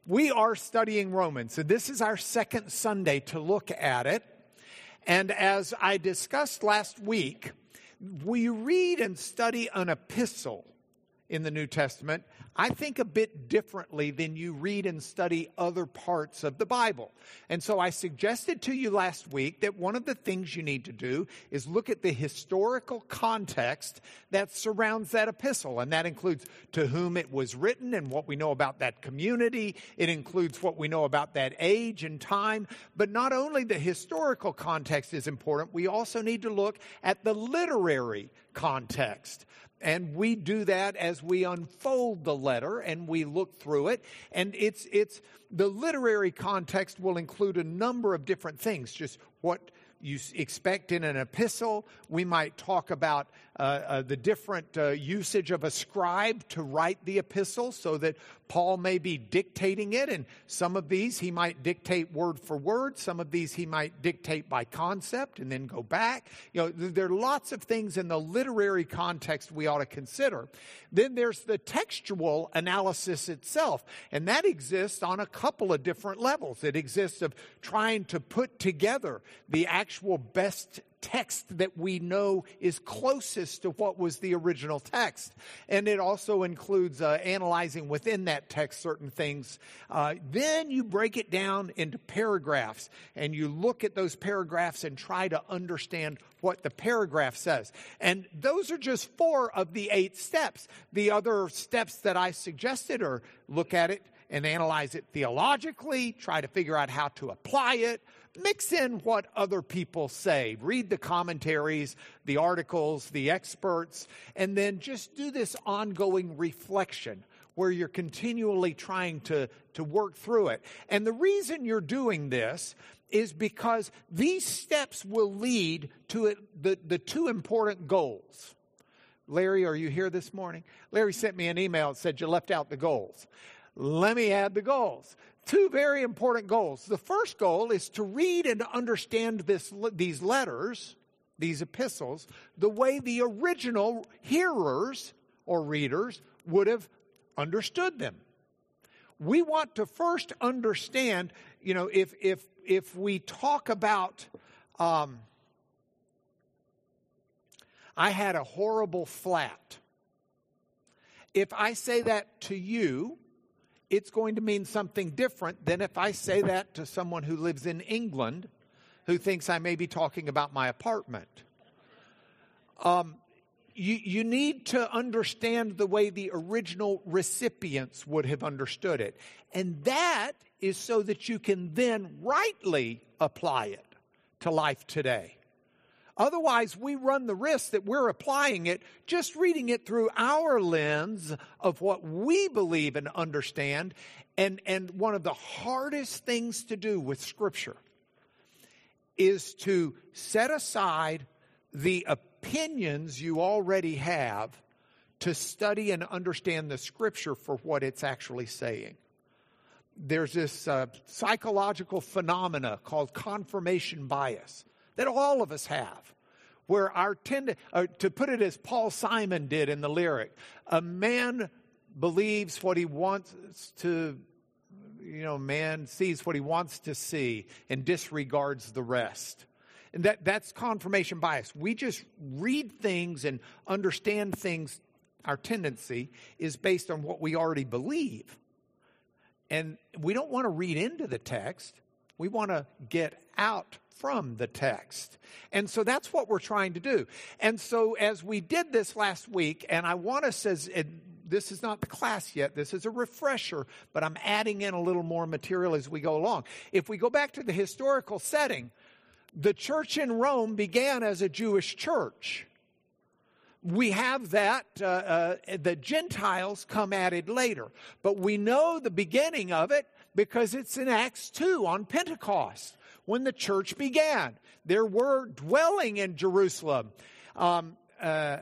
We are studying Romans, and this is our second Sunday to look at it. And as I discussed last week, we read and study an epistle in the New Testament, I think a bit differently than you read and study other parts of the Bible. And so I suggested to you last week that one of the things you need to do is look at the historical context that surrounds that epistle. And that includes to whom it was written and what we know about that community. It includes what we know about that age and time. But not only the historical context is important, we also need to look at the literary context. And we do that as we unfold the letter and we look through it. And it's the literary context will include a number of different things. Just what you expect in an epistle. We might talk about the different usage of a scribe to write the epistle so that Paul may be dictating it. And some of these he might dictate word for word. Some of these he might dictate by concept and then go back. You know, there are lots of things in the literary context we ought to consider. Then there's the textual analysis itself. And that exists on a couple of different levels. It exists of trying to put together the actual best text that we know is closest to what was the original text. And it also includes analyzing within that text certain things. Then you break it down into paragraphs, and you look at those paragraphs and try to understand what the paragraph says. And those are just 4 of the 8 steps. The other steps that I suggested are look at it and analyze it theologically, try to figure out how to apply it, mix in what other people say, read the commentaries, the articles, the experts, and then just do this ongoing reflection where you're continually trying to work through it. And the reason you're doing this is because these steps will lead to the 2 important goals. Larry, are you here this morning? Larry sent me an email that said you left out the goals. Let me add the goals. 2 very important goals. The first goal is to read and understand these letters, these epistles, the way the original hearers or readers would have understood them. We want to first understand, you know, if we talk about, I had a horrible flat. If I say that to you, it's going to mean something different than if I say that to someone who lives in England who thinks I may be talking about my apartment. You need to understand the way the original recipients would have understood it. And that is so that you can then rightly apply it to life today. Otherwise, we run the risk that we're applying it, just reading it through our lens of what we believe and understand. And one of the hardest things to do with Scripture is to set aside the opinions you already have to study and understand the Scripture for what it's actually saying. There's this psychological phenomena called confirmation bias that all of us have, where to put it as Paul Simon did in the lyric, a man believes what he wants to, man sees what he wants to see and disregards the rest. And that's confirmation bias. We just read things and understand things. Our tendency is based on what we already believe. And we don't want to read into the text. We want to get out from the text. And so that's what we're trying to do. And so as we did this last week, and I want to say, this is not the class yet, this is a refresher, but I'm adding in a little more material as we go along. If we go back to the historical setting, the church in Rome began as a Jewish church. We have that, the Gentiles come added later. But we know the beginning of it because it's in Acts 2 on Pentecost. When the church began, there were dwelling in Jerusalem. The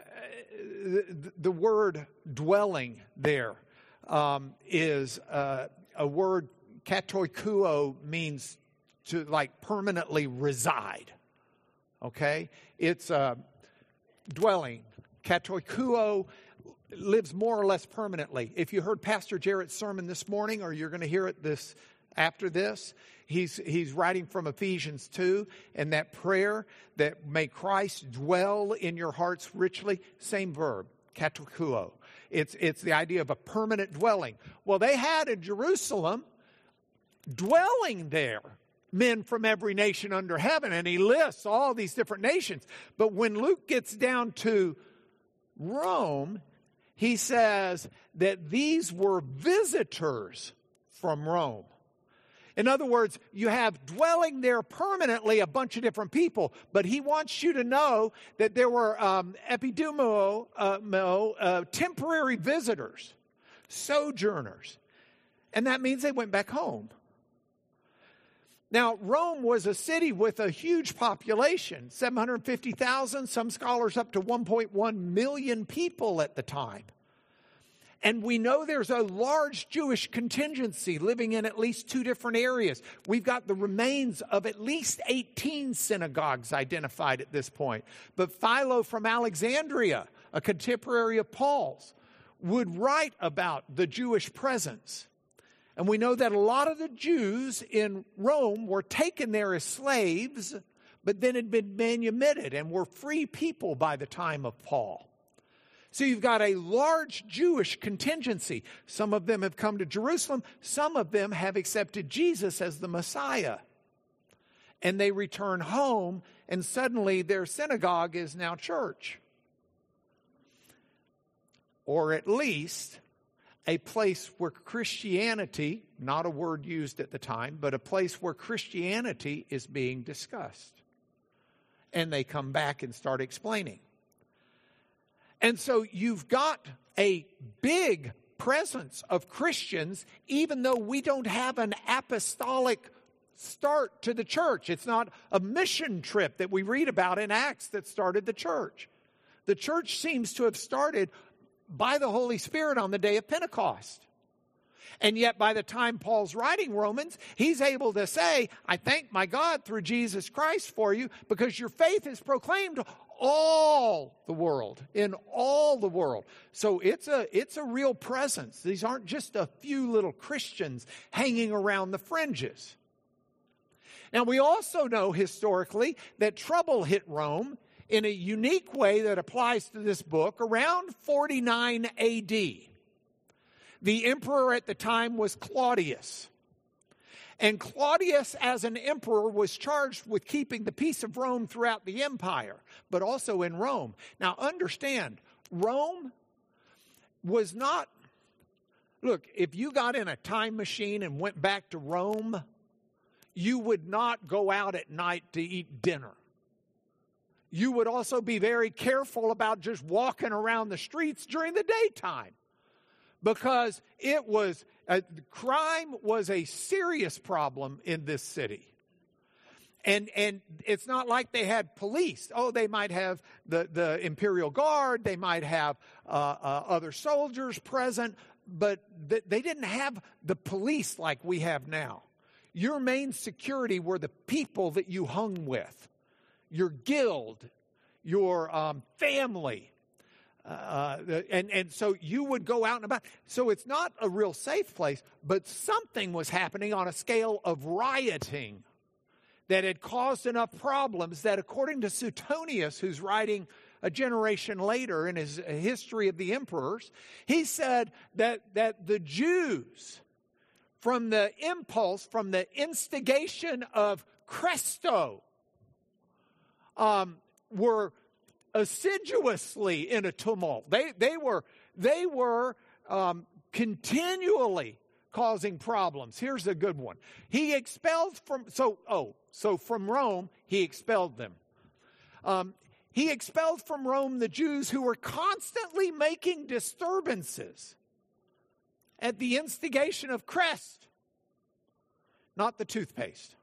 word dwelling there is a word, katoikuo, means to like permanently reside. Okay? It's dwelling. Katoikuo lives more or less permanently. If you heard Pastor Jarrett's sermon this morning, or you're going to hear it after this, he's writing from Ephesians 2, and that prayer that may Christ dwell in your hearts richly, same verb, katakuo. It's the idea of a permanent dwelling. Well, they had in Jerusalem dwelling there men from every nation under heaven, and he lists all these different nations. But when Luke gets down to Rome, he says that these were visitors from Rome. In other words, you have dwelling there permanently a bunch of different people, but he wants you to know that there were temporary visitors, sojourners, and that means they went back home. Now, Rome was a city with a huge population, 750,000, some scholars up to 1.1 million people at the time. And we know there's a large Jewish contingency living in at least two different areas. We've got the remains of at least 18 synagogues identified at this point. But Philo from Alexandria, a contemporary of Paul's, would write about the Jewish presence. And we know that a lot of the Jews in Rome were taken there as slaves, but then had been manumitted and were free people by the time of Paul. So you've got a large Jewish contingency. Some of them have come to Jerusalem. Some of them have accepted Jesus as the Messiah. And they return home, and suddenly their synagogue is now church. Or at least a place where Christianity, not a word used at the time, but a place where Christianity is being discussed. And they come back and start explaining. And so you've got a big presence of Christians, even though we don't have an apostolic start to the church. It's not a mission trip that we read about in Acts that started the church. The church seems to have started by the Holy Spirit on the day of Pentecost. And yet by the time Paul's writing Romans, he's able to say, I thank my God through Jesus Christ for you, because your faith is proclaimed all the world, in all the world. So it's a real presence. These aren't just a few little Christians hanging around the fringes. Now we also know historically that trouble hit Rome in a unique way that applies to this book around 49 A.D. The emperor at the time was Claudius. And Claudius, as an emperor, was charged with keeping the peace of Rome throughout the empire, but also in Rome. Now understand, Rome was not, look, if you got in a time machine and went back to Rome, you would not go out at night to eat dinner. You would also be very careful about just walking around the streets during the daytime, because crime was a serious problem in this city. And it's not like they had police. Oh, they might have the Imperial Guard, they might have other soldiers present, but they didn't have the police like we have now. Your main security were the people that you hung with. Your guild, your family. And so you would go out and about. So it's not a real safe place, but something was happening on a scale of rioting that had caused enough problems that, according to Suetonius, who's writing a generation later in his history of the emperors, he said that the Jews, from the impulse, from the instigation of Cresto, were assiduously in a tumult. They were continually causing problems. Here's a good one. He expelled from Rome, he expelled them. He expelled from Rome the Jews who were constantly making disturbances at the instigation of Crest, not the toothpaste.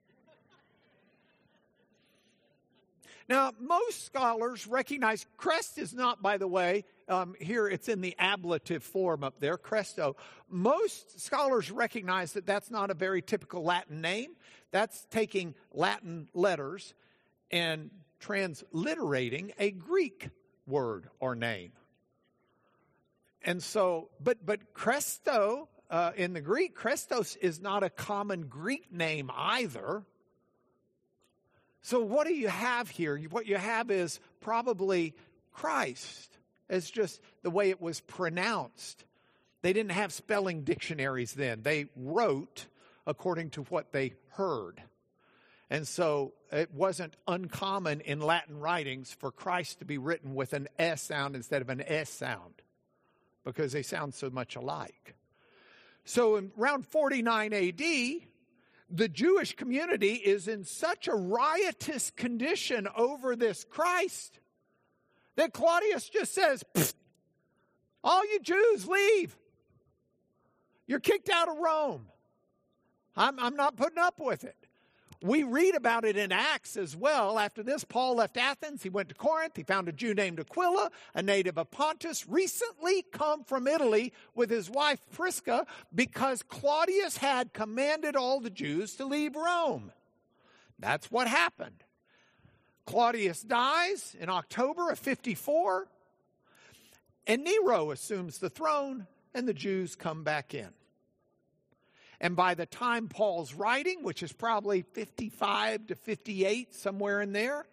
Now, most scholars recognize Crest is not, by the way, here it's in the ablative form up there, Cresto. Most scholars recognize that that's not a very typical Latin name. That's taking Latin letters and transliterating a Greek word or name. And so, but Christo, in the Greek, Christos is not a common Greek name either. So what do you have here? What you have is probably Christ. It's just the way it was pronounced. They didn't have spelling dictionaries then. They wrote according to what they heard. And so it wasn't uncommon in Latin writings for Christ to be written with an S sound instead of an S sound, because they sound so much alike. So in around 49 AD, the Jewish community is in such a riotous condition over this Christ that Claudius just says, all you Jews, leave. You're kicked out of Rome. I'm not putting up with it. We read about it in Acts as well. After this, Paul left Athens. He went to Corinth. He found a Jew named Aquila, a native of Pontus, recently come from Italy with his wife Prisca, because Claudius had commanded all the Jews to leave Rome. That's what happened. Claudius dies in October of 54, and Nero assumes the throne, and the Jews come back in. And by the time Paul's writing, which is probably 55 to 58, somewhere in there,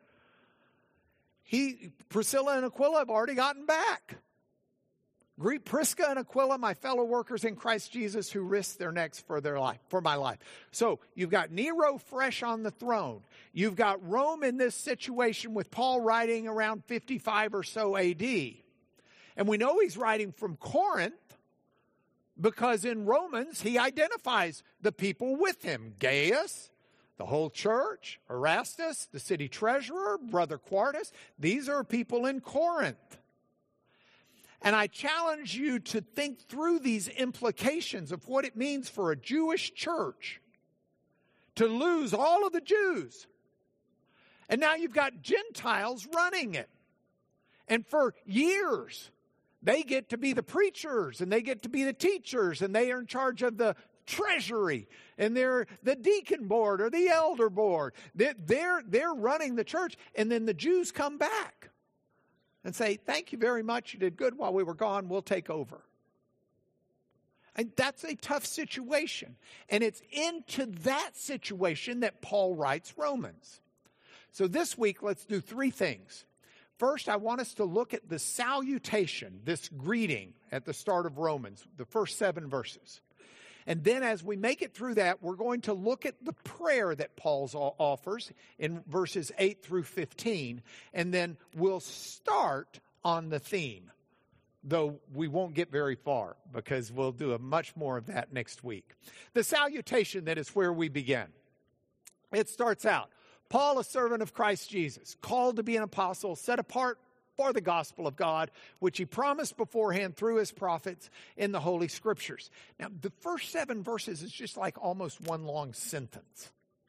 Priscilla and Aquila have already gotten back. Greet Prisca and Aquila, my fellow workers in Christ Jesus, who risked their necks for my life. So you've got Nero fresh on the throne. You've got Rome in this situation with Paul writing around 55 or so AD. And we know he's writing from Corinth, because in Romans, he identifies the people with him. Gaius, the whole church, Erastus, the city treasurer, Brother Quartus. These are people in Corinth. And I challenge you to think through these implications of what it means for a Jewish church to lose all of the Jews. And now you've got Gentiles running it. And for years, they get to be the preachers, and they get to be the teachers, and they are in charge of the treasury, and they're the deacon board or the elder board. They're running the church, and then the Jews come back and say, thank you very much, you did good while we were gone, we'll take over. And that's a tough situation. And it's into that situation that Paul writes Romans. So this week, let's do three things. First, I want us to look at the salutation, this greeting at the start of Romans, the first 7 verses. And then as we make it through that, we're going to look at the prayer that Paul offers in verses 8 through 15. And then we'll start on the theme, though we won't get very far because we'll do much more of that next week. The salutation, that is where we begin. It starts out, Paul, a servant of Christ Jesus, called to be an apostle, set apart for the gospel of God, which he promised beforehand through his prophets in the Holy Scriptures. Now, the first 7 verses is just like almost one long sentence.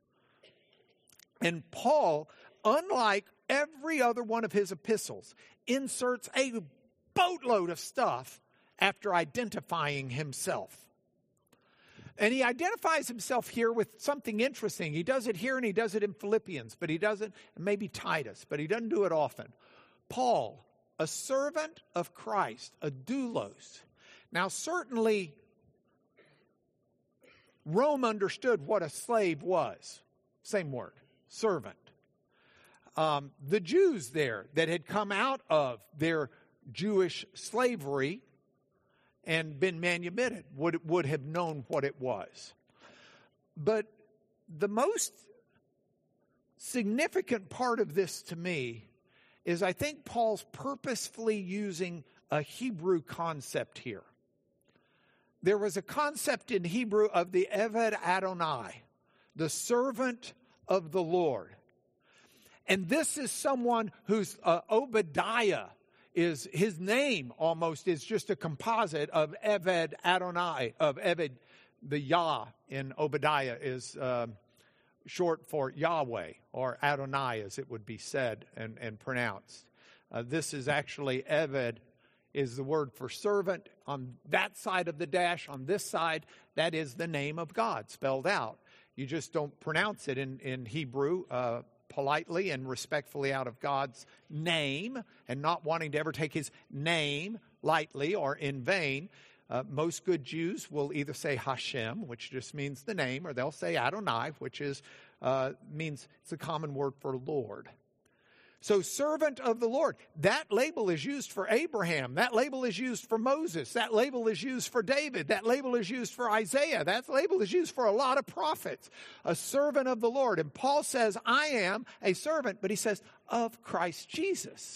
And Paul, unlike every other one of his epistles, inserts a boatload of stuff after identifying himself. And he identifies himself here with something interesting. He does it here and he does it in Philippians, but he doesn't, maybe Titus, but he doesn't do it often. Paul, a servant of Christ, a doulos. Now, certainly, Rome understood what a slave was. Same word, servant. The Jews there that had come out of their Jewish slavery and been manumitted would have known what it was. But the most significant part of this to me is I think Paul's purposefully using a Hebrew concept here. There was a concept in Hebrew of the Eved Adonai, the servant of the Lord. And this is someone who's Obadiah. Is his name almost is just a composite of Eved Adonai, of Eved, the Yah in Obadiah is short for Yahweh, or Adonai as it would be said and pronounced. This is actually Eved is the word for servant. On that side of the dash, on this side, that is the name of God spelled out. You just don't pronounce it in Hebrew politely and respectfully out of God's name and not wanting to ever take his name lightly or in vain. Most good Jews will either say Hashem, which just means the name, or they'll say Adonai, which means it's a common word for Lord. So servant of the Lord, that label is used for Abraham. That label is used for Moses. That label is used for David. That label is used for Isaiah. That label is used for a lot of prophets. A servant of the Lord. And Paul says, I am a servant, but he says, of Christ Jesus.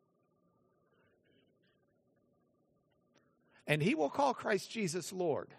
And he will call Christ Jesus Lord.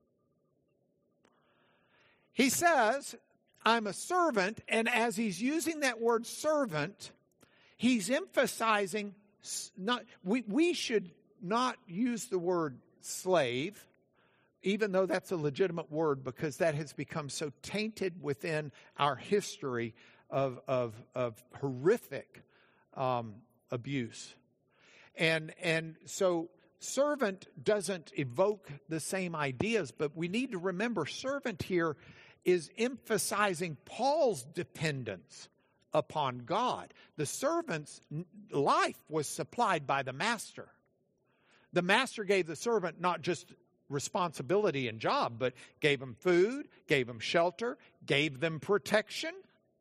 He says, I'm a servant, and as he's using that word servant, he's emphasizing, we should not use the word slave, even though that's a legitimate word, because that has become so tainted within our history of horrific abuse. And so servant doesn't evoke the same ideas, but we need to remember servant here is emphasizing Paul's dependence upon God. The servant's life was supplied by the master. The master gave the servant not just responsibility and job, but gave him food, gave him shelter, gave them protection.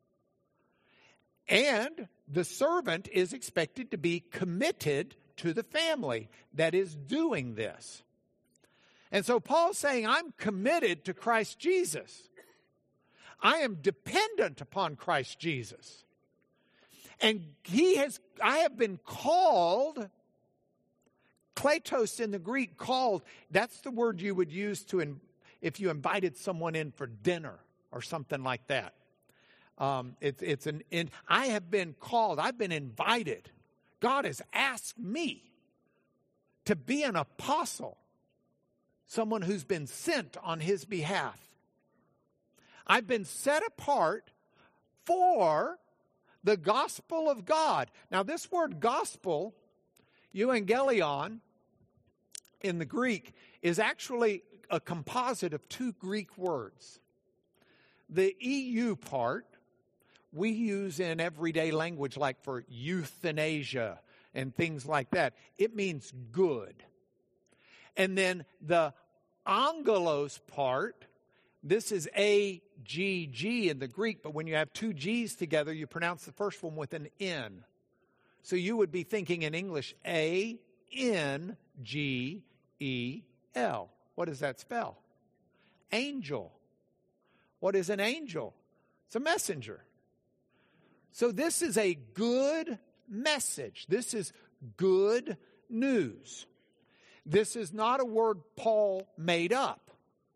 And the servant is expected to be committed to the family that is doing this. And so Paul's saying, I'm committed to Christ Jesus. I am dependent upon Christ Jesus. And I have been called, kletos in the Greek, called, that's the word you would use if you invited someone in for dinner or something like that. I have been called, I've been invited. God has asked me to be an apostle, someone who's been sent on his behalf. I've been set apart for the gospel of God. Now, this word gospel, euangelion, in the Greek, is actually a composite of two Greek words. The EU part we use in everyday language, like for euthanasia and things like that. It means good. And then the angelos part, this is A-G-G in the Greek, but when you have two G's together, you pronounce the first one with an N. So you would be thinking in English, A-N-G-E-L. What does that spell? Angel. What is an angel? It's a messenger. So this is a good message. This is good news. This is not a word Paul made up.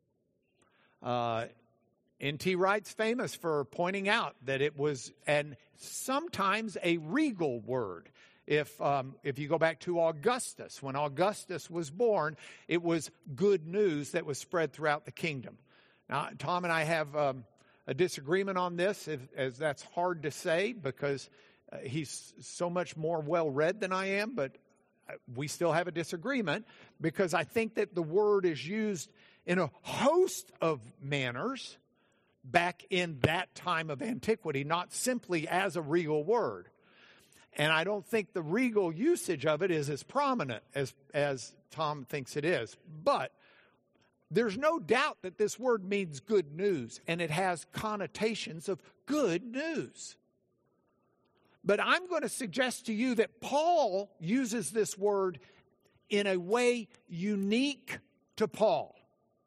N.T. Wright's famous for pointing out that it was sometimes a regal word. If you go back to Augustus, when Augustus was born, it was good news that was spread throughout the kingdom. Now, Tom and I have a disagreement on this, as that's hard to say because he's so much more well-read than I am, but we still have a disagreement because I think that the word is used in a host of manners back in that time of antiquity, not simply as a regal word. And I don't think the regal usage of it is as prominent as Tom thinks it is. But there's no doubt that this word means good news, and it has connotations of good news. But I'm going to suggest to you that Paul uses this word in a way unique to Paul.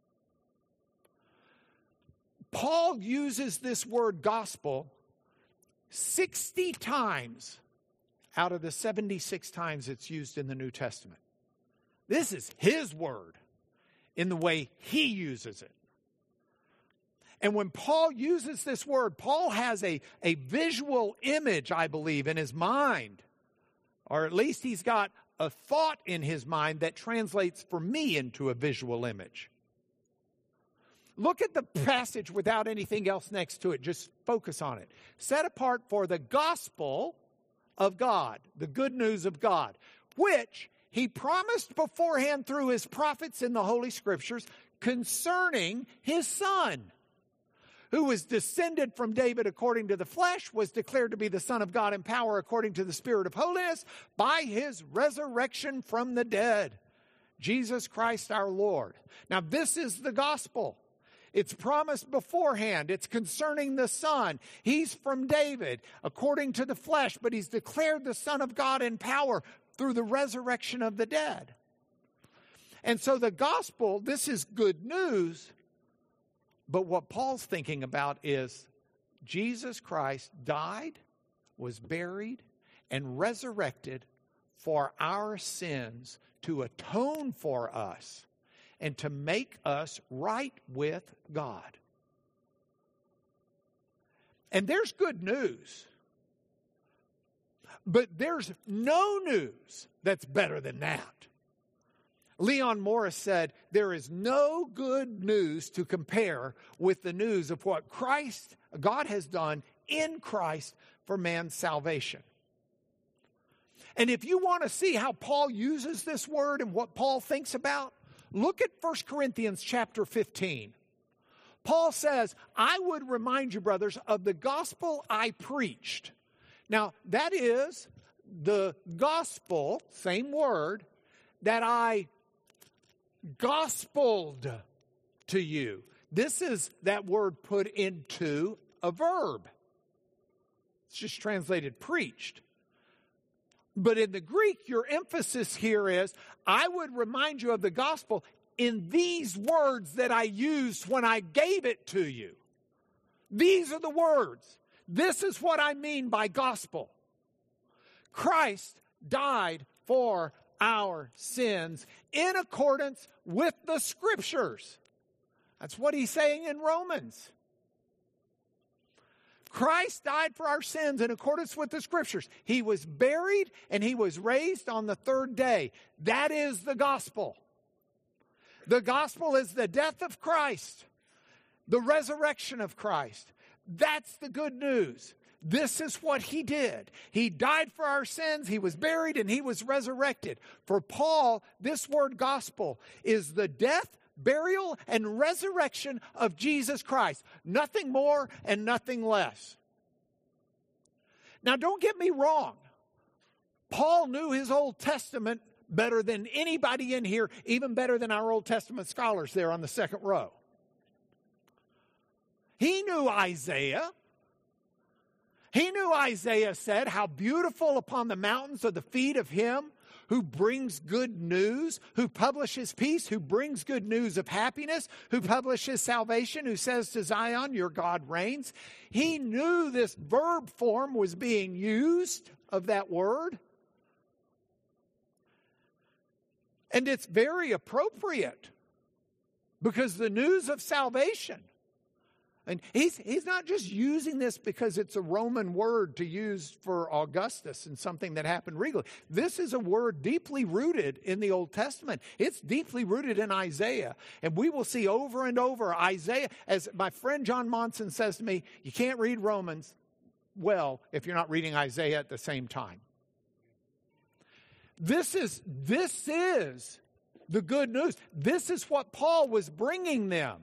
Paul uses this word gospel 60 times out of the 76 times it's used in the New Testament. This is his word in the way he uses it. And when Paul uses this word, Paul has a visual image, I believe, in his mind. Or at least he's got a thought in his mind that translates for me into a visual image. Look at the passage without anything else next to it. Just focus on it. Set apart for the gospel of God, the good news of God, which he promised beforehand through his prophets in the Holy Scriptures concerning his Son, who was descended from David according to the flesh, was declared to be the Son of God in power according to the Spirit of holiness by his resurrection from the dead, Jesus Christ our Lord. Now this is the gospel. It's promised beforehand. It's concerning the Son. He's from David according to the flesh, but he's declared the Son of God in power through the resurrection of the dead. And so the gospel, this is good news. But what Paul's thinking about is Jesus Christ died, was buried, and resurrected for our sins to atone for us and to make us right with God. And there's good news. But there's no news that's better than that. Leon Morris said, there is no good news to compare with the news of what God has done in Christ for man's salvation. And if you want to see how Paul uses this word and what Paul thinks about, look at 1 Corinthians chapter 15. Paul says, I would remind you, brothers, of the gospel I preached. Now, that is the gospel, same word, that I gospeled to you. This is that word put into a verb. It's just translated preached. But in the Greek, your emphasis here is, I would remind you of the gospel in these words that I used when I gave it to you. These are the words. This is what I mean by gospel. Christ died for our sins in accordance with the Scriptures. That's what he's saying in Romans. Christ died for our sins in accordance with the Scriptures. He was buried and he was raised on the third day. That is the gospel. The gospel is the death of Christ, the resurrection of Christ. That's the good news. This is what he did. He died for our sins, he was buried, and he was resurrected. For Paul, this word gospel is the death, burial, and resurrection of Jesus Christ. Nothing more and nothing less. Now, don't get me wrong. Paul knew his Old Testament better than anybody in here, even better than our Old Testament scholars there on the second row. He knew Isaiah. He knew Isaiah said, how beautiful upon the mountains are the feet of him who brings good news, who publishes peace, who brings good news of happiness, who publishes salvation, who says to Zion, your God reigns. He knew this verb form was being used of that word. And it's very appropriate because the news of salvation. And he's not just using this because it's a Roman word to use for Augustus and something that happened regally. This is a word deeply rooted in the Old Testament. It's deeply rooted in Isaiah. And we will see over and over Isaiah. As my friend John Monson says to me, you can't read Romans well if you're not reading Isaiah at the same time. This is the good news. This is what Paul was bringing them.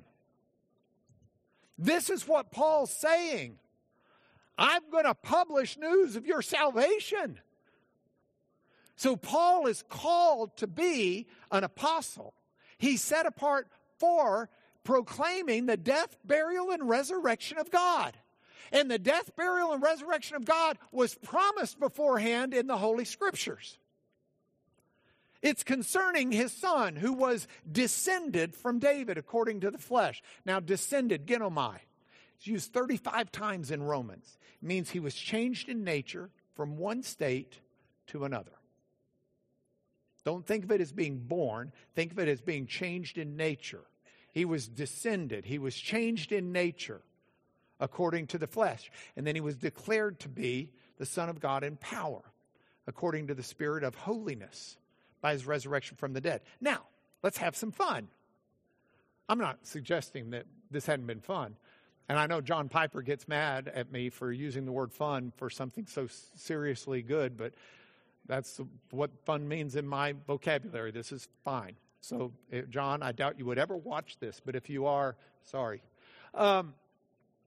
This is what Paul's saying. I'm going to publish news of your salvation. So Paul is called to be an apostle. He's set apart for proclaiming the death, burial, and resurrection of God. And the death, burial, and resurrection of God was promised beforehand in the Holy Scriptures. It's concerning his son who was descended from David according to the flesh. Now, descended, genomai, it's used 35 times in Romans. It means he was changed in nature from one state to another. Don't think of it as being born. Think of it as being changed in nature. He was descended. He was changed in nature according to the flesh. And then he was declared to be the Son of God in power according to the Spirit of holiness, by his resurrection from the dead. Now, let's have some fun. I'm not suggesting that this hadn't been fun. And I know John Piper gets mad at me for using the word fun for something so seriously good, but that's what fun means in my vocabulary. This is fine. So, John, I doubt you would ever watch this, but if you are, sorry.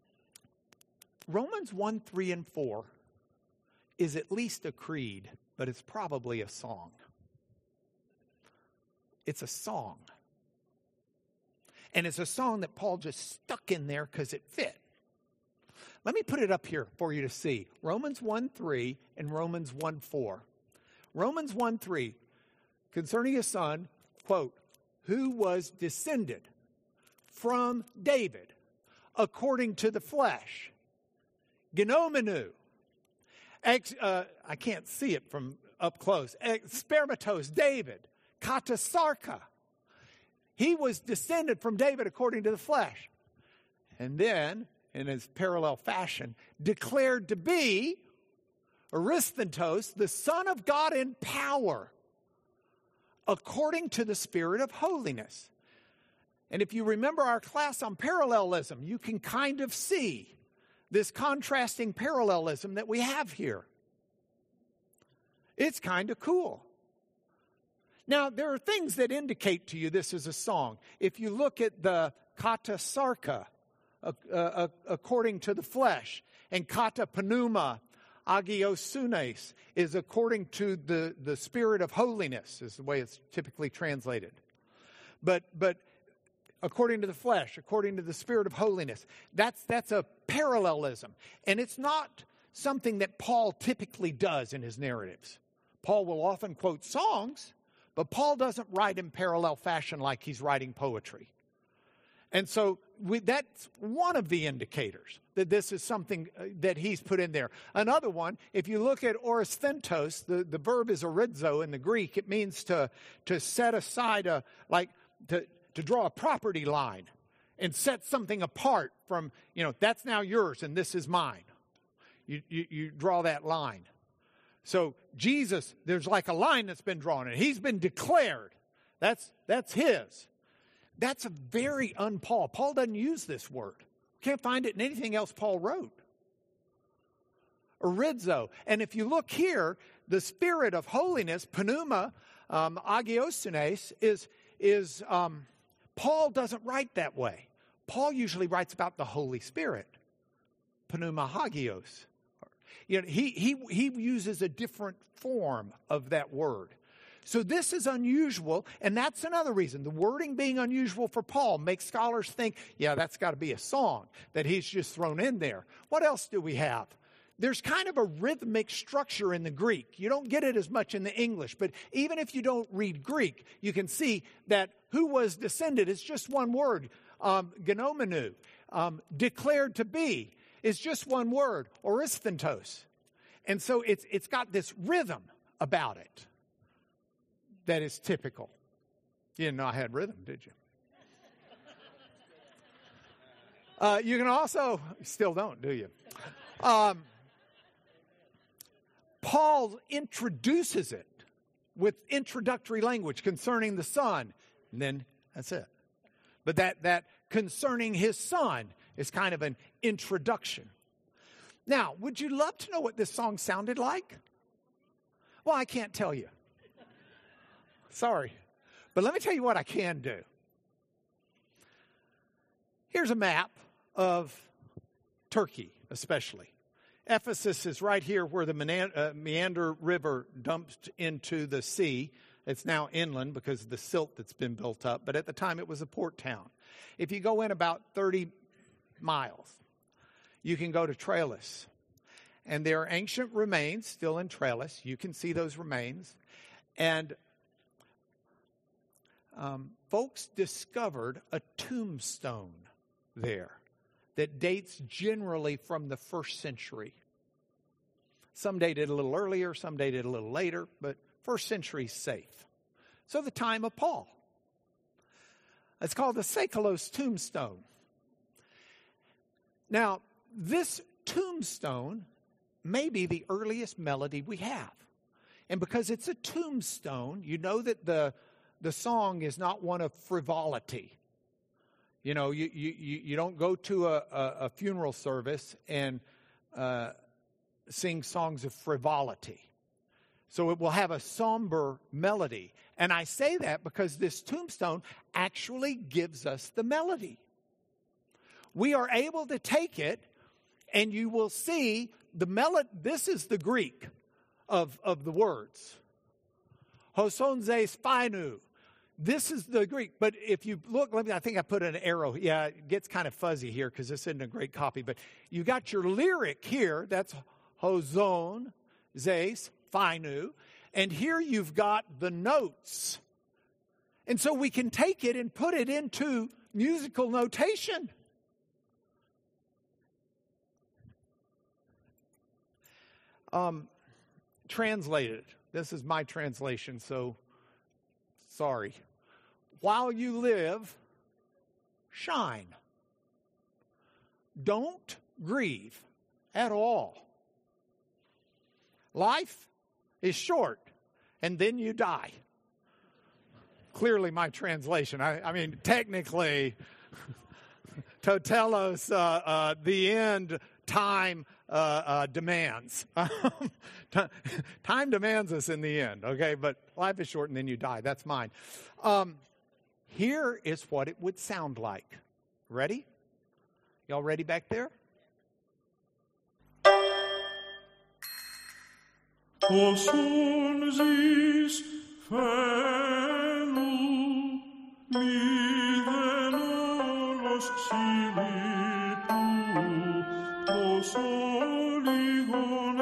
Romans 1, 3, and 4 is at least a creed, but it's probably a song. It's a song. And it's a song that Paul just stuck in there because it fit. Let me put it up here for you to see. Romans 1, 3 and Romans 1, 4. Romans 1, 3, concerning his son, quote, who was descended from David according to the flesh. Genomenu. I can't see it from up close. Spermatos, David. Katasarka. He was descended from David according to the flesh. And then, in his parallel fashion, declared to be Aristontos, the Son of God in power, according to the Spirit of holiness. And if you remember our class on parallelism, you can kind of see this contrasting parallelism that we have here. It's kind of cool. Now, there are things that indicate to you this is a song. If you look at the katasarka, according to the flesh, and kata pneuma, agiosunes, is according to the Spirit of holiness, is the way it's typically translated. But according to the flesh, according to the Spirit of holiness, that's a parallelism. And it's not something that Paul typically does in his narratives. Paul will often quote songs, but Paul doesn't write in parallel fashion like he's writing poetry. And so that's one of the indicators that this is something that he's put in there. Another one, if you look at oristhentos, the verb is orizo in the Greek. It means to set aside, to draw a property line and set something apart from, that's now yours and this is mine. You draw that line. So Jesus, there's like a line that's been drawn and he's been declared. That's his. That's a very un-Paul. Paul doesn't use this word. Can't find it in anything else Paul wrote. Orizo. And if you look here, the Spirit of holiness, pneuma, agiosunes, is Paul doesn't write that way. Paul usually writes about the Holy Spirit. Pneuma hagios. He uses a different form of that word. So this is unusual, and that's another reason. The wording being unusual for Paul makes scholars think, that's got to be a song that he's just thrown in there. What else do we have? There's kind of a rhythmic structure in the Greek. You don't get it as much in the English, but even if you don't read Greek, you can see that who was descended is just one word, genomenu. Declared to be is just one word, oristhentos. And so it's got this rhythm about it that is typical. You didn't know I had rhythm, did you? You can also, still don't, do you? Paul introduces it with introductory language concerning the Son, and then that's it. But that concerning his Son is kind of an introduction. Now, would you love to know what this song sounded like? Well, I can't tell you. Sorry. But let me tell you what I can do. Here's a map of Turkey, especially. Ephesus is right here where the Meander River dumped into the sea. It's now inland because of the silt that's been built up, but at the time it was a port town. If you go in about 30 miles, you can go to Tralles. And there are ancient remains still in Tralles. You can see those remains. And folks discovered a tombstone there that dates generally from the 1st century. Some dated a little earlier, some dated a little later, but 1st century is safe. So the time of Paul. It's called the Seikilos tombstone. Now, this tombstone may be the earliest melody we have. And because it's a tombstone, you know that the song is not one of frivolity. You don't go to a funeral service and sing songs of frivolity. So it will have a somber melody. And I say that because this tombstone actually gives us the melody. We are able to take it And you will see the melody. This is the Greek of the words. Hosonzes phainu. This is the Greek. But if you look, I think I put an arrow. Yeah, it gets kind of fuzzy here because this isn't a great copy. But you got your lyric here. That's hosonzes phainu. And here you've got the notes. And so we can take it and put it into musical notation. Translated. This is my translation, so sorry. While you live, shine. Don't grieve at all. Life is short, and then you die. Clearly my translation. I mean, technically, totelos, the end, time demands. Time demands us in the end, okay? But life is short and then you die. That's mine. Here is what it would sound like. Ready? Y'all ready back there? Hosonzes phainu, midenos silitu, osoligon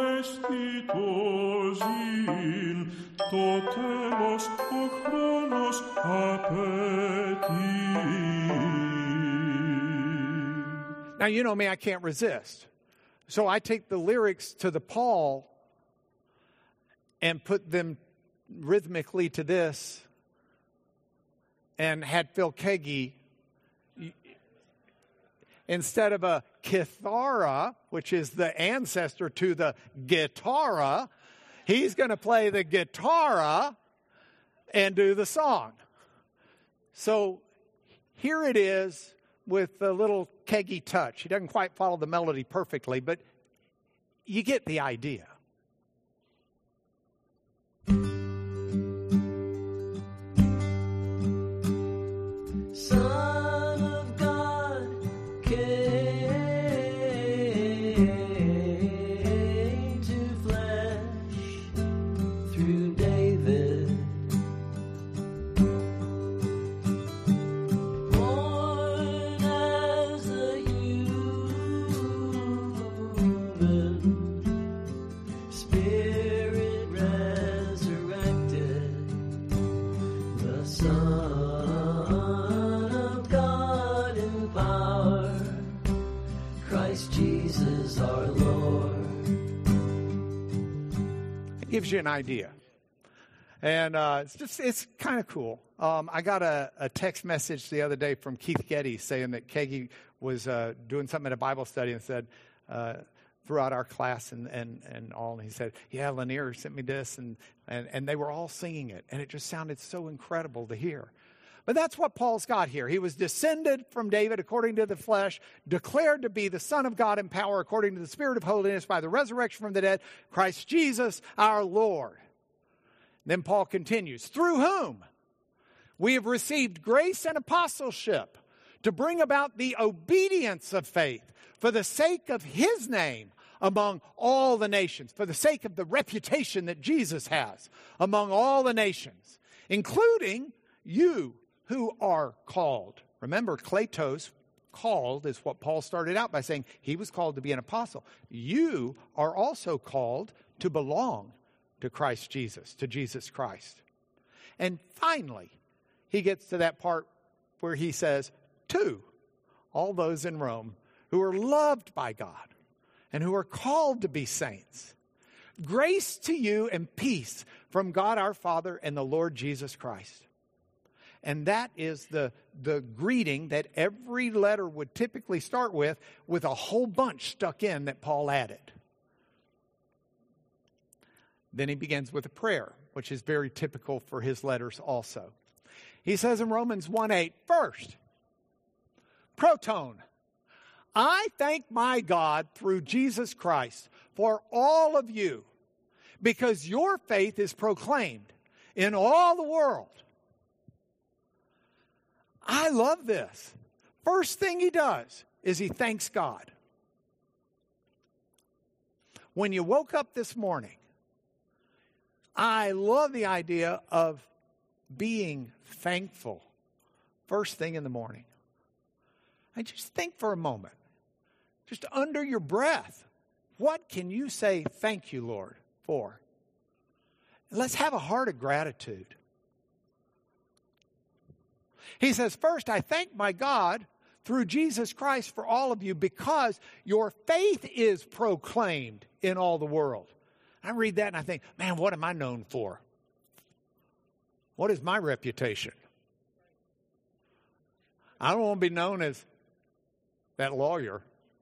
estitozin, totelos o chronos apeti. Now, you know me, I can't resist. So I take the lyrics to the Paul and put them rhythmically to this and had Phil Keggy, instead of a kithara, which is the ancestor to the guitarra, he's going to play the guitarra and do the song. So here it is with a little Keggy touch. He doesn't quite follow the melody perfectly, but you get the idea. Son of God came to flesh through David, born as a human, spirit resurrected, the Son. Jesus our Lord. It gives you an idea. And it's kind of cool. I got a text message the other day from Keith Getty saying that Keggy was doing something at a Bible study and said, throughout our class and all, and he said, yeah, Lanier sent me this, and they were all singing it, and it just sounded so incredible to hear. But that's what Paul's got here. He was descended from David according to the flesh, declared to be the Son of God in power according to the Spirit of holiness by the resurrection from the dead, Christ Jesus our Lord. Then Paul continues, through whom we have received grace and apostleship to bring about the obedience of faith for the sake of his name among all the nations, for the sake of the reputation that Jesus has among all the nations, including you who are called. Remember, kletos, called, is what Paul started out by saying. He was called to be an apostle. You are also called to belong to Christ Jesus, to Jesus Christ. And finally, he gets to that part where he says, to all those in Rome who are loved by God and who are called to be saints. Grace to you and peace from God our Father and the Lord Jesus Christ. And that is the greeting that every letter would typically start with a whole bunch stuck in that Paul added. Then he begins with a prayer, which is very typical for his letters also. He says in Romans 1:8, first, proton, I thank my God through Jesus Christ for all of you, because your faith is proclaimed in all the world. I love this. First thing he does is he thanks God. when you woke up this morning, I love the idea of being thankful first thing in the morning. And just think for a moment, just under your breath, what can you say thank you, Lord, for? And let's have a heart of gratitude. He says, first, I thank my God through Jesus Christ for all of you because your faith is proclaimed in all the world. I read that and I think, man, what am I known for? What is my reputation? I don't want to be known as that lawyer.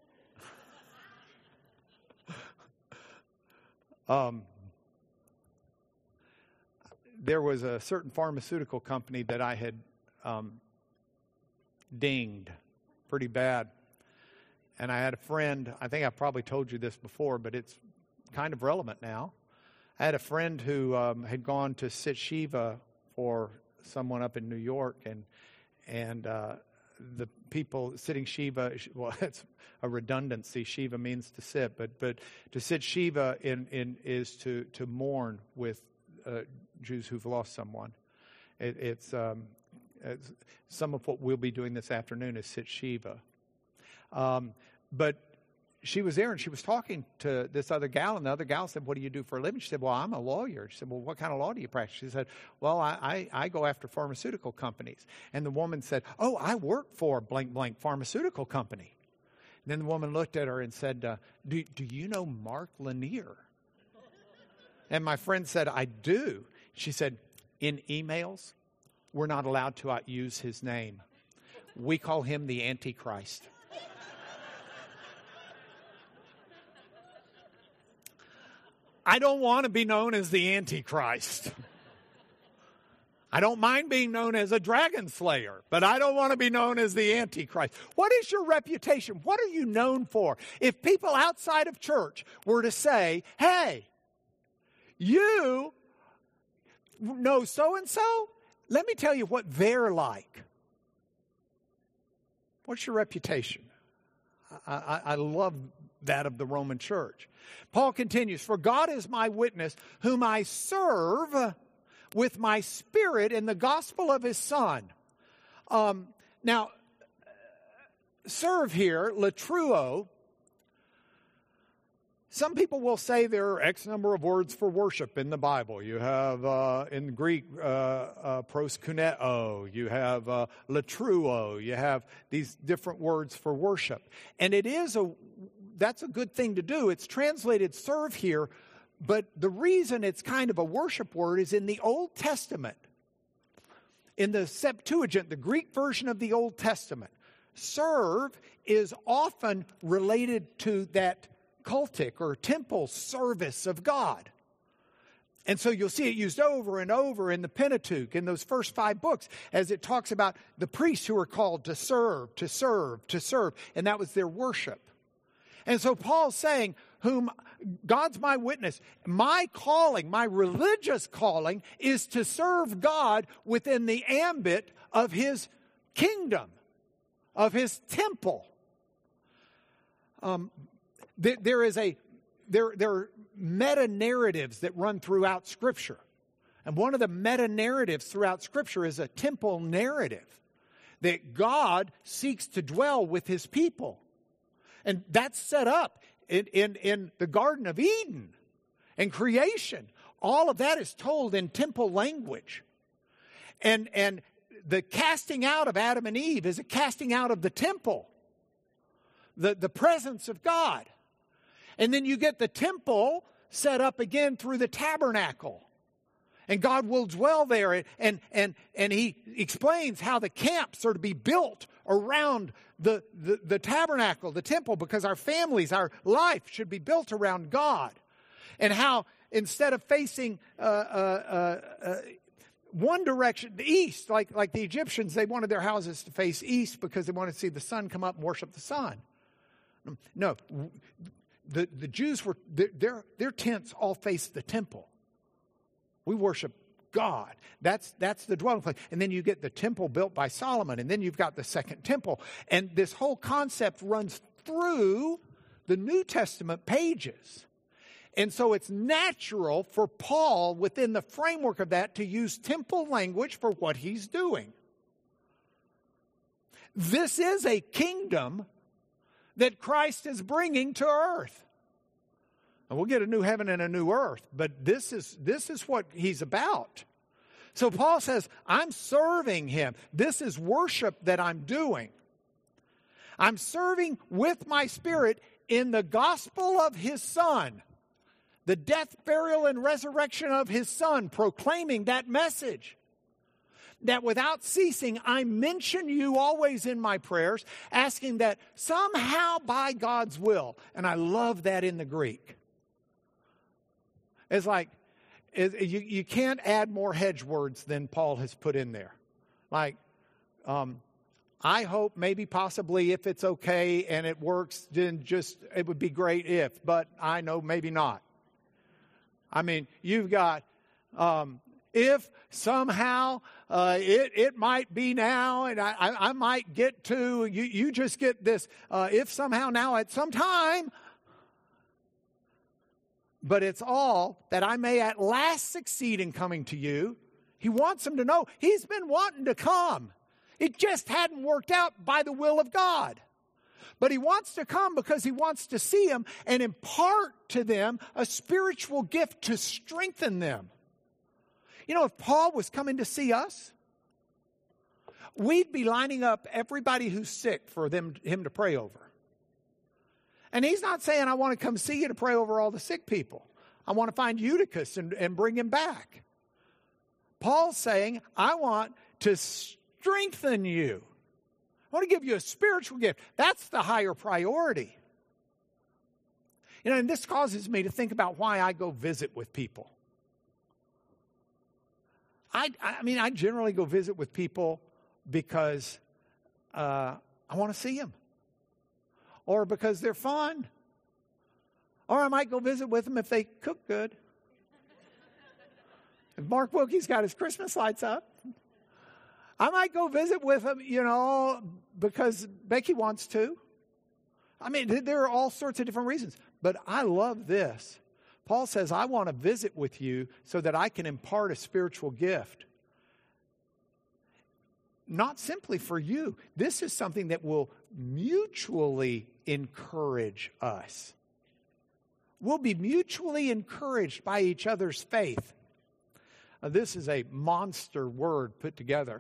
There was a certain pharmaceutical company that I had dinged pretty bad. And I had a friend, I think I probably told you this before, but it's kind of relevant now. I had a friend who had gone to sit Shiva for someone up in New York, and the people sitting Shiva, well, it's a redundancy. Shiva means to sit, but to sit Shiva is to mourn with Jews who've lost someone. It's some of what we'll be doing this afternoon is sit Shiva. But she was there and she was talking to this other gal, and the other gal said, what do you do for a living? She said, well, I'm a lawyer. She said, well, what kind of law do you practice? She said, well, I go after pharmaceutical companies. And the woman said, oh, I work for blank, blank pharmaceutical company. And then the woman looked at her and said, do you know Mark Lanier? And my friend said, I do. She said, in emails, we're not allowed to use his name. We call him the Antichrist. I don't want to be known as the Antichrist. I don't mind being known as a dragon slayer, but I don't want to be known as the Antichrist. What is your reputation? What are you known for? If people outside of church were to say, hey, you know so-and-so, let me tell you what they're like. What's your reputation? I love that of the Roman church. Paul continues, for God is my witness, whom I serve with my spirit in the gospel of his Son. Now, serve here, latruo, some people will say there are X number of words for worship in the Bible. You have, in Greek, proskuneo. You have latruo. You have these different words for worship. And that's a good thing to do. It's translated serve here, but the reason it's kind of a worship word is in the Old Testament. In the Septuagint, the Greek version of the Old Testament, serve is often related to that cultic or temple service of God. And so you'll see it used over and over in the Pentateuch, in those first 5 books, as it talks about the priests who are called to serve, to serve, to serve. And that was their worship. And so Paul's saying, whom God's my witness, my calling, my religious calling is to serve God within the ambit of his kingdom, of his temple. There are meta-narratives that run throughout Scripture. And one of the meta-narratives throughout Scripture is a temple narrative, that God seeks to dwell with his people. And that's set up in the Garden of Eden and creation. All of that is told in temple language. And the casting out of Adam and Eve is a casting out of the temple, the presence of God. And then you get the temple set up again through the tabernacle. And God will dwell there. And he explains how the camps are to be built around the tabernacle, the temple, because our families, our life should be built around God. And how instead of facing one direction, the east, like the Egyptians, they wanted their houses to face east because they wanted to see the sun come up and worship the sun. No, the Jews were, their tents all faced the temple. We worship God. That's the dwelling place. And then you get the temple built by Solomon, and then you've got the second temple. And this whole concept runs through the New Testament pages. And so it's natural for Paul, within the framework of that, to use temple language for what he's doing. This is a kingdom that Christ is bringing to earth. And we'll get a new heaven and a new earth, but this is what he's about. So Paul says, I'm serving him. This is worship that I'm doing. I'm serving with my spirit in the gospel of his Son, the death, burial, and resurrection of his Son, proclaiming that message. That without ceasing, I mention you always in my prayers, asking that somehow by God's will, and I love that in the Greek. It's like, you can't add more hedge words than Paul has put in there. Like, I hope, maybe, possibly, if it's okay and it works, then just, it would be great if, but I know maybe not. I mean, you've got, if somehow it might be now, and I might get to, you just get this, if somehow now at some time, but it's all that I may at last succeed in coming to you. He wants them to know he's been wanting to come. It just hadn't worked out by the will of God. But he wants to come because he wants to see them and impart to them a spiritual gift to strengthen them. You know, if Paul was coming to see us, we'd be lining up everybody who's sick for him to pray over. And he's not saying, I want to come see you to pray over all the sick people. I want to find Eutychus and bring him back. Paul's saying, I want to strengthen you. I want to give you a spiritual gift. That's the higher priority. You know, and this causes me to think about why I go visit with people. I mean, I generally go visit with people because I want to see them. Or because they're fun. Or I might go visit with them if they cook good. If Mark Wilkie's got his Christmas lights up. I might go visit with them, you know, because Becky wants to. I mean, there are all sorts of different reasons. But I love this. Paul says, I want to visit with you so that I can impart a spiritual gift. Not simply for you. This is something that will mutually encourage us. We'll be mutually encouraged by each other's faith. This is a monster word put together.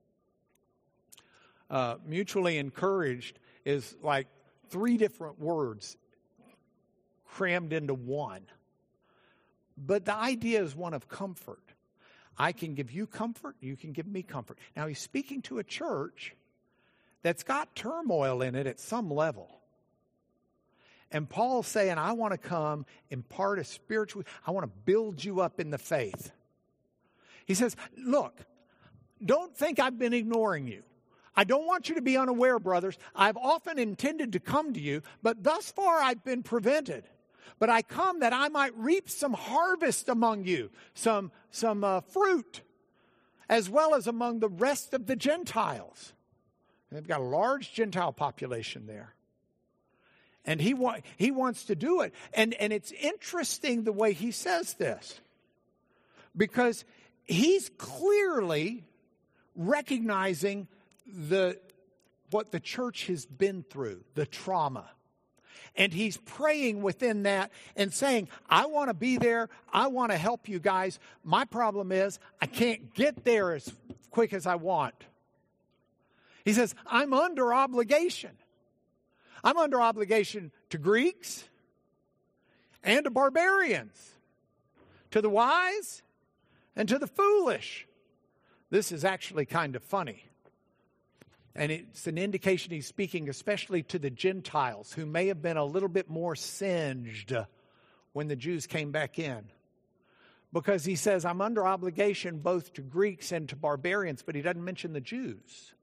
Mutually encouraged is like 3 different words crammed into one. But the idea is one of comfort. I can give you comfort, you can give me comfort. Now he's speaking to a church that's got turmoil in it at some level. And Paul's saying, I want to come impart a spiritual, I want to build you up in the faith. He says, look, don't think I've been ignoring you. I don't want you to be unaware, brothers. I've often intended to come to you, but thus far I've been prevented. But I come that I might reap some harvest among you, some fruit, as well as among the rest of the Gentiles. And they've got a large Gentile population there. And he wants to do it. And it's interesting the way he says this. Because he's clearly recognizing what the church has been through, the trauma. And he's praying within that and saying, I want to be there. I want to help you guys. My problem is I can't get there as quick as I want. He says, I'm under obligation. I'm under obligation to Greeks and to barbarians, to the wise and to the foolish. This is actually kind of funny. And it's an indication he's speaking especially to the Gentiles who may have been a little bit more singed when the Jews came back in. Because he says, I'm under obligation both to Greeks and to barbarians, but he doesn't mention the Jews.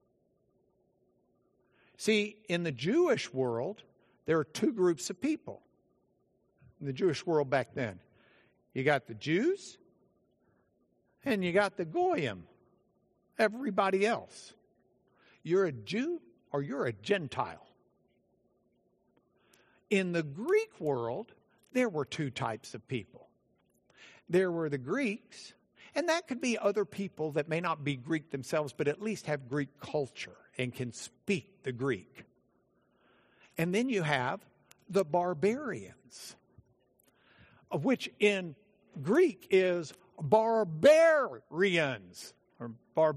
See, in the Jewish world, there are 2 groups of people. In the Jewish world back then. You got the Jews and you got the Goyim. Everybody else. You're a Jew or you're a Gentile. In the Greek world, there were two types of people. There were the Greeks, and that could be other people that may not be Greek themselves, but at least have Greek culture and can speak the Greek. And then you have the barbarians, which in Greek is barbarians, or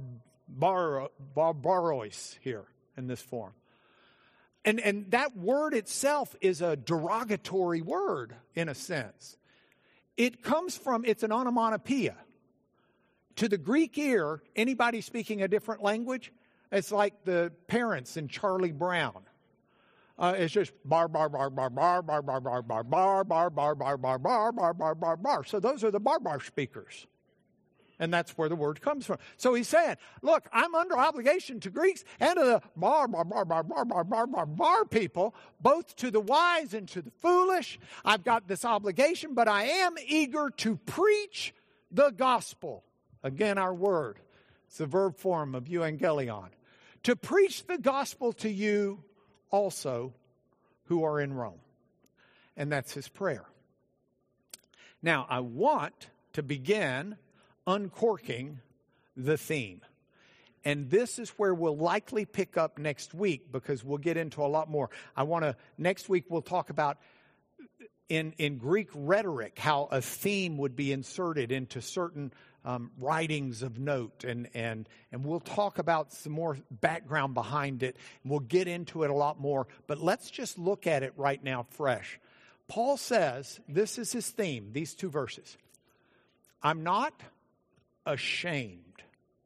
barbaros here in this form. And that word itself is a derogatory word in a sense. It comes from, it's an onomatopoeia. To the Greek ear, anybody speaking a different language, it's like the parents in Charlie Brown. It's just bar, bar, bar, bar, bar, bar, bar, bar, bar, bar, bar, bar, bar, bar, bar, bar, bar, bar, bar. So those are the barbar speakers. And that's where the word comes from. So he's saying, look, I'm under obligation to Greeks and to the bar people, both to the wise and to the foolish. I've got this obligation, but I am eager to preach the gospel. Again, our word. It's the verb form of euangelion. To preach the gospel to you also who are in Rome. And that's his prayer. Now, I want to begin uncorking the theme. And this is where we'll likely pick up next week, because we'll get into a lot more. Next week we'll talk about in Greek rhetoric how a theme would be inserted into certain writings of note, and we'll talk about some more background behind it. We'll get into it a lot more, but let's just look at it right now fresh. Paul says, this is his theme, these two verses. I'm not ashamed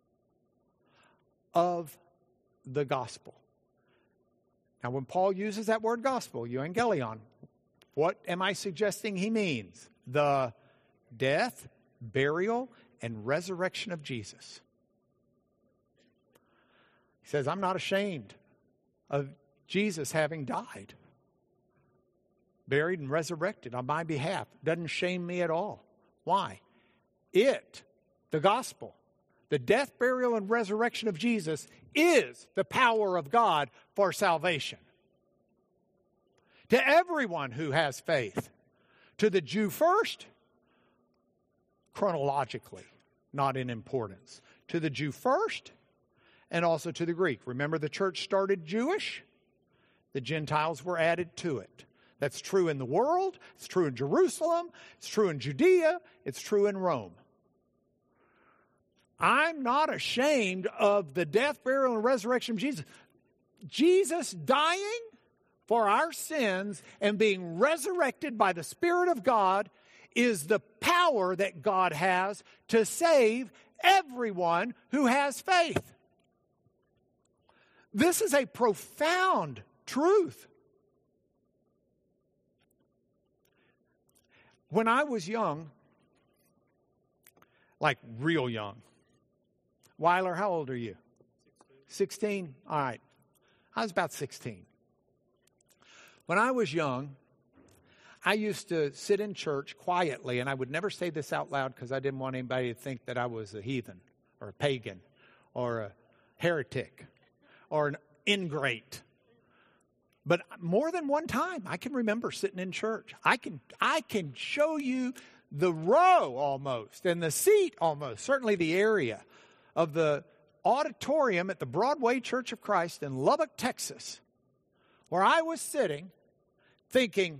of the gospel. Now, when Paul uses that word gospel, euangelion, what am I suggesting he means? The death, burial, and resurrection of Jesus. He says, I'm not ashamed of Jesus having died, buried, and resurrected on my behalf. Doesn't shame me at all. Why? The gospel, the death, burial, and resurrection of Jesus is the power of God for salvation. To everyone who has faith. To the Jew first, chronologically, not in importance. To the Jew first, and also to the Greek. Remember, the church started Jewish. The Gentiles were added to it. That's true in the world. It's true in Jerusalem. It's true in Judea. It's true in Rome. I'm not ashamed of the death, burial, and resurrection of Jesus. Jesus dying for our sins and being resurrected by the Spirit of God is the power that God has to save everyone who has faith. This is a profound truth. When I was young, like real young, Weiler, how old are you? 16? All right. I was about 16. When I was young, I used to sit in church quietly, and I would never say this out loud because I didn't want anybody to think that I was a heathen or a pagan or a heretic or an ingrate. But more than one time, I can remember sitting in church. I can show you the row almost and the seat almost, certainly the area of the auditorium at the Broadway Church of Christ in Lubbock, Texas, where I was sitting thinking,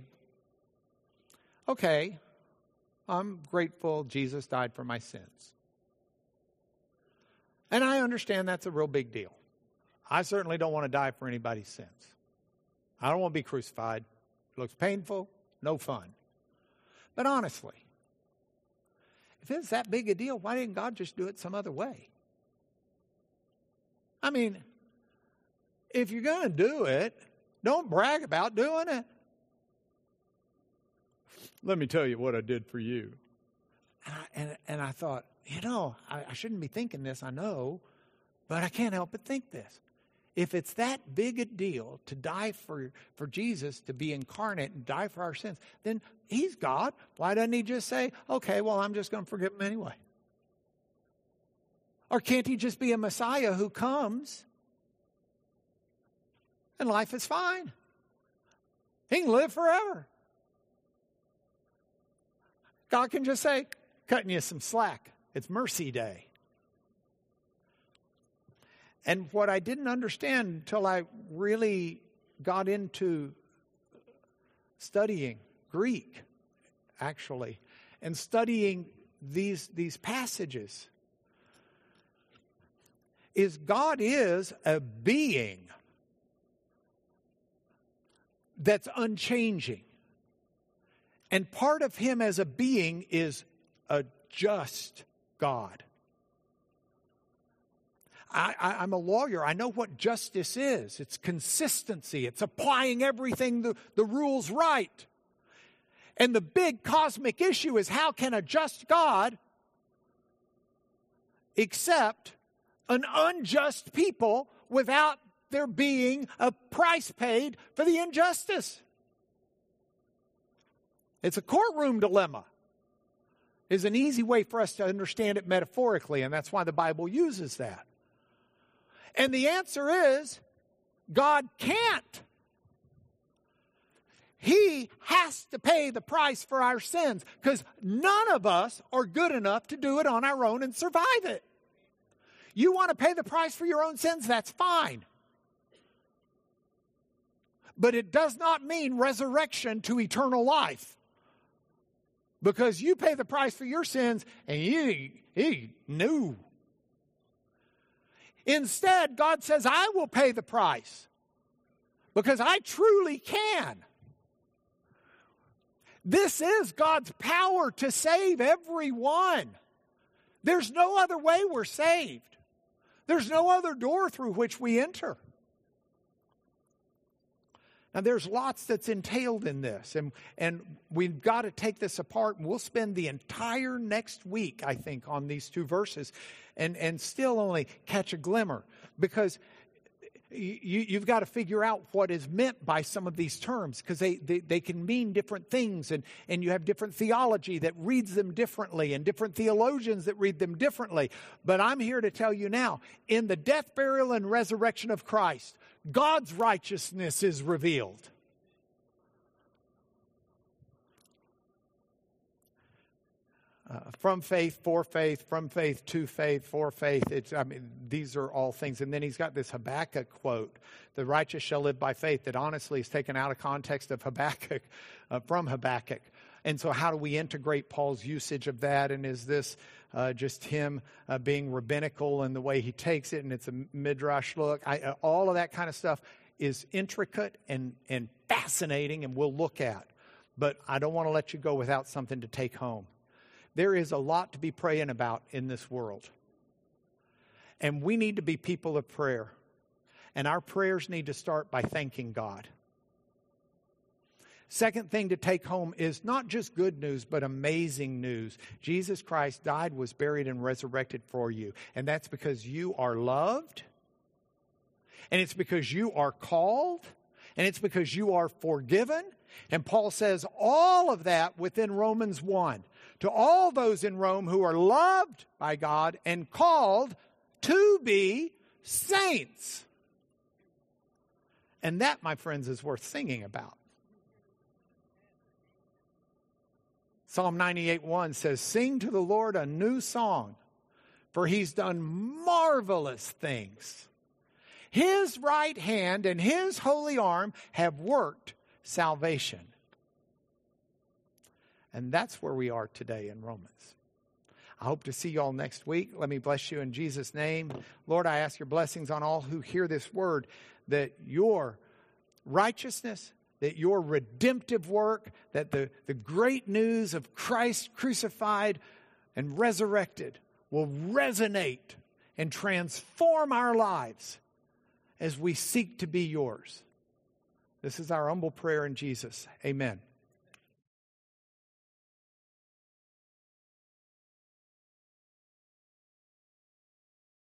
okay, I'm grateful Jesus died for my sins. And I understand that's a real big deal. I certainly don't want to die for anybody's sins. I don't want to be crucified. It looks painful, no fun. But honestly, if it's that big a deal, why didn't God just do it some other way? I mean, if you're going to do it, don't brag about doing it. Let me tell you what I did for you. And I thought, I shouldn't be thinking this, I know, but I can't help but think this. If it's that big a deal to die for Jesus, to be incarnate and die for our sins, then he's God. Why doesn't he just say, okay, well, I'm just going to forgive him anyway? Or can't he just be a Messiah who comes and life is fine? He can live forever. God can just say, cutting you some slack. It's mercy day. And what I didn't understand until I really got into studying Greek, actually, and studying these passages, is God is a being that's unchanging. And part of him as a being is a just God. I'm a lawyer. I know what justice is. It's consistency. It's applying everything, the rules right. And the big cosmic issue is, how can a just God accept an unjust people without there being a price paid for the injustice? It's a courtroom dilemma. Is an easy way for us to understand it metaphorically, and that's why the Bible uses that. And the answer is, God can't. He has to pay the price for our sins, because none of us are good enough to do it on our own and survive it. You want to pay the price for your own sins, that's fine. But it does not mean resurrection to eternal life. Because you pay the price for your sins, and you knew. Instead, God says, I will pay the price, because I truly can. This is God's power to save everyone. There's no other way we're saved. There's no other door through which we enter. Now, there's lots that's entailed in this, and we've got to take this apart, and we'll spend the entire next week, I think, on these two verses, and still only catch a glimmer, because you've got to figure out what is meant by some of these terms, because they can mean different things, and you have different theology that reads them differently, and different theologians that read them differently. But I'm here to tell you now, in the death, burial, and resurrection of Christ, God's righteousness is revealed. From faith, for faith, from faith to faith, for faith. These are all things. And then he's got this Habakkuk quote, the righteous shall live by faith, that honestly is taken out of context of Habakkuk, from Habakkuk. And so how do we integrate Paul's usage of that? And is this just him being rabbinical in the way he takes it, and it's a midrash look? All of that kind of stuff is intricate and fascinating, and we'll look at. But I don't want to let you go without something to take home. There is a lot to be praying about in this world. And we need to be people of prayer. And our prayers need to start by thanking God. Second thing to take home is not just good news, but amazing news. Jesus Christ died, was buried, and resurrected for you. And that's because you are loved. And it's because you are called. And it's because you are forgiven. And Paul says all of that within Romans 1. To all those in Rome who are loved by God and called to be saints. And that, my friends, is worth singing about. Psalm 98:1 says, sing to the Lord a new song, for he's done marvelous things. His right hand and his holy arm have worked salvation. And that's where we are today in Romans. I hope to see you all next week. Let me bless you in Jesus' name. Lord, I ask your blessings on all who hear this word, that your righteousness, that your redemptive work, that the great news of Christ crucified and resurrected will resonate and transform our lives as we seek to be yours. This is our humble prayer in Jesus. Amen.